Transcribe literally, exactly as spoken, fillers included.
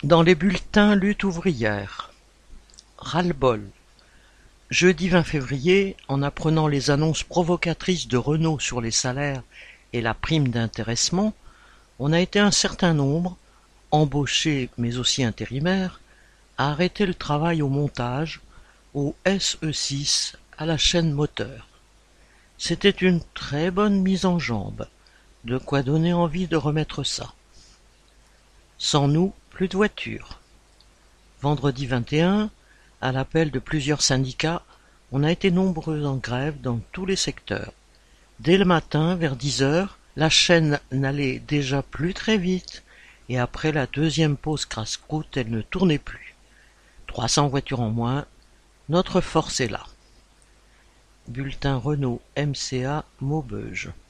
Dans les bulletins lutte ouvrière. Ras-le-bol. Jeudi vingt février, en apprenant les annonces provocatrices de Renault sur les salaires et la prime d'intéressement, on a été un certain nombre, embauchés mais aussi intérimaires, à arrêter le travail au montage, au S E six, à la chaîne moteur. C'était une très bonne mise en jambe, de quoi donner envie de remettre ça. Sans nous, plus de voitures. Vendredi vingt et un, à l'appel de plusieurs syndicats, on a été nombreux en grève dans tous les secteurs. Dès le matin, vers dix heures, la chaîne n'allait déjà plus très vite, et après la deuxième pause casse-croûte, elle ne tournait plus. trois cents voitures en moins, notre force est là. Bulletin Renault M C A Maubeuge.